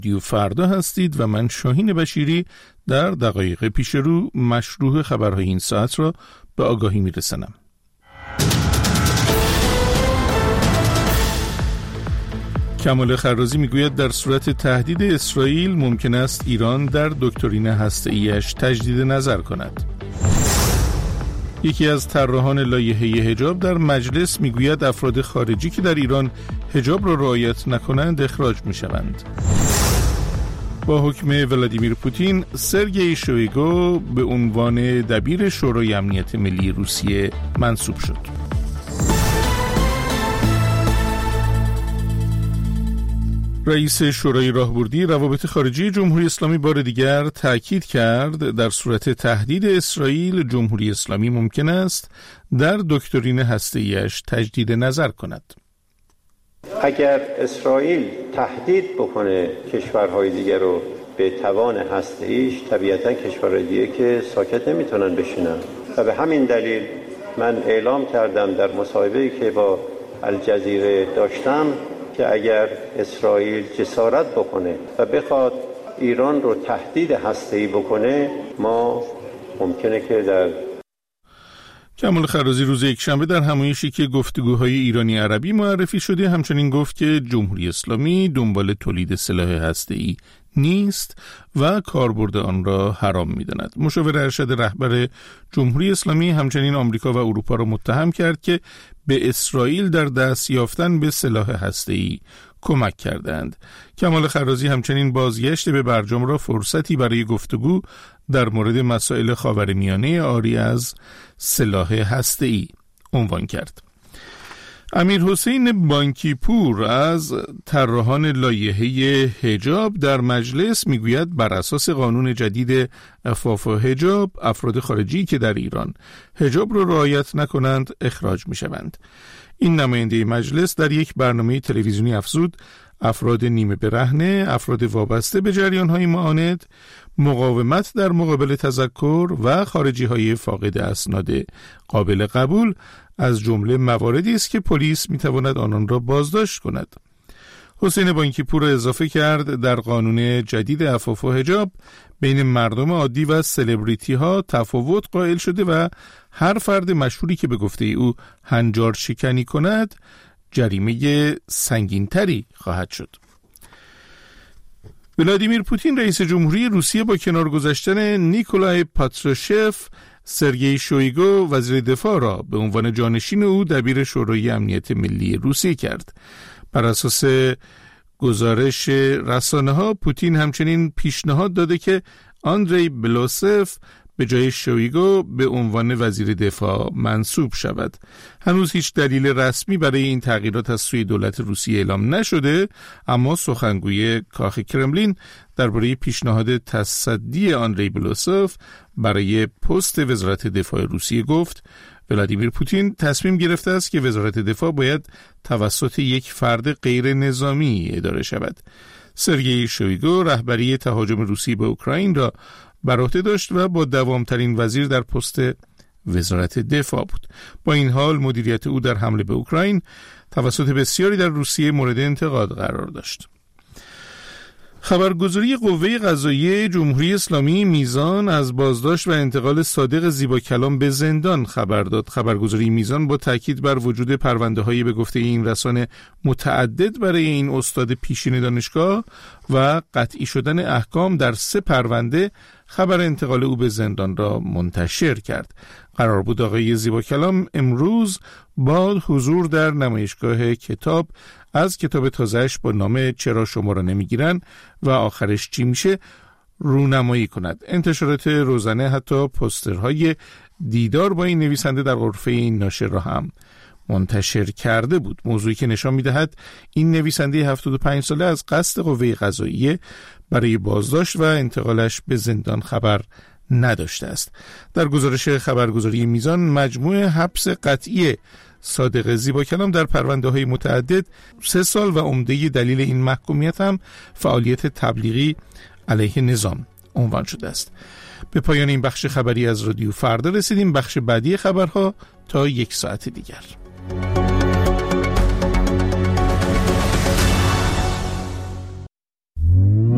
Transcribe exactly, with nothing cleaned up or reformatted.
دیو فردا هستید و من شاهین بشیری در دقایق پیش رو مشروع خبرهای این ساعت را به آگاهی میرسانم. کمال خرازی میگوید در صورت تهدید اسرائیل ممکن است ایران در دکترین هسته‌ایش تجدید نظر کند. یکی از طراحان لایحه حجاب در مجلس میگوید افراد خارجی که در ایران حجاب را رعایت نکنند اخراج میشوند. با حکم ولادیمیر پوتین، سرگئی شویگو به عنوان دبیر شورای امنیت ملی روسیه منصوب شد. رئیس شورای راهبردی روابط خارجی جمهوری اسلامی بار دیگر تأکید کرد در صورت تهدید اسرائیل جمهوری اسلامی ممکن است در دکترین هسته‌ایش تجدید نظر کند. اگر اسرائیل تهدید بکنه کشورهای دیگر رو به توان هسته‌ایش، طبیعتاً کشورهای دیگه که ساکت نمیتونن بشینن و به همین دلیل من اعلام کردم در مصاحبه‌ای که با الجزیره داشتم که اگر اسرائیل جسارت بکنه و بخواد ایران رو تهدید هسته‌ای بکنه، ما ممکنه که در کمال خرازی روز یکشنبه در همایشی که گفتگوهای ایرانی عربی معرفی شده همچنین گفت که جمهوری اسلامی دنبال تولید سلاح هسته‌ای نیست و کاربرد آن را حرام می‌داند. مشاور ارشد رهبر جمهوری اسلامی همچنین آمریکا و اروپا را متهم کرد که به اسرائیل در دست یافتن به سلاح هسته‌ای کمک کردند. کمال خرازی همچنین بازگشت به برجام را فرصتی برای گفتگو در مورد مسائل خاورمیانه عاری از سلاح هسته‌ای عنوان کرد. امیر حسین بانکی پور از طراحان لایحه حجاب در مجلس میگوید بر اساس قانون جدید عفاف و حجاب افراد خارجی که در ایران حجاب را رعایت نکنند اخراج میشوند. این نماینده مجلس در یک برنامه تلویزیونی افزود افراد نیمه برهنه، افراد وابسته به جریان‌های معاند، مقاومت در مقابل تذکر و خارجی‌های فاقد اسناد قابل قبول از جمله مواردی است که پلیس می‌تواند آنان را بازداشت کند. حسین بانکی پور اضافه کرد در قانون جدید عفاف و حجاب بین مردم عادی و سلبریتی ها تفاوت قائل شده و هر فرد مشهوری که به گفته او هنجار شکنی کند جریمه سنگین‌تری خواهد شد. ولادیمیر پوتین رئیس جمهوری روسیه با کنار گذاشتن نیکولای پاتروشف، سرگئی شویگو وزیر دفاع را به عنوان جانشین او دبیر شورای امنیت ملی روسیه کرد. بر اساس گزارش رسانه‌ها پوتین همچنین پیشنهاد داده که آندری بلوسف به جای شویگو به عنوان وزیر دفاع منصوب شود. هنوز هیچ دلیل رسمی برای این تغییرات از سوی دولت روسیه اعلام نشده، اما سخنگوی کاخ کرملین درباره پیشنهاد تصدی آندری بلوسف برای پست وزارت دفاع روسیه گفت ولادیمیر پوتین تصمیم گرفته است که وزارت دفاع باید توسط یک فرد غیر نظامی اداره شود. سرگئی شویگو رهبری تهاجم روسیه به اوکراین را بر عهده داشت و با دوامترین وزیر در پست وزارت دفاع بود. با این حال مدیریت او در حمله به اوکراین توسط بسیاری در روسیه مورد انتقاد قرار داشت. خبرگزاری قوه قضاییه جمهوری اسلامی میزان از بازداشت و انتقال صادق زیباکلام به زندان خبر داد. خبرگزاری میزان با تاکید بر وجود پرونده‌های به گفته این رسانه متعدد برای این استاد پیشین دانشگاه و قطعی شدن احکام در سه پرونده خبر انتقال او به زندان را منتشر کرد. قرار بود آقای زیباکلام امروز با حضور در نمایشگاه کتاب از کتاب تازه‌اش با نام چرا شما را نمیگیرن و آخرش چی میشه رونمایی کند. انتشارات روزانه حتی پوسترهای دیدار با این نویسنده در غرفه این ناشر را هم منتشر کرده بود، موضوعی که نشان می‌دهد این نویسنده هفتاد و پنج ساله از قصد قوه قضاییه برای بازداشت و انتقالش به زندان خبر نداشته است. در گزارش خبرگزاری میزان مجموع حبس قطعی صادق زیباکلام در پرونده‌های متعدد سه سال و عمده دلیل این محکومیت هم فعالیت تبلیغی علیه نظام عنوان شده است. به پایان این بخش خبری از رادیو فردا رسیدیم. بخش بعدی خبرها تا یک ساعت دیگر.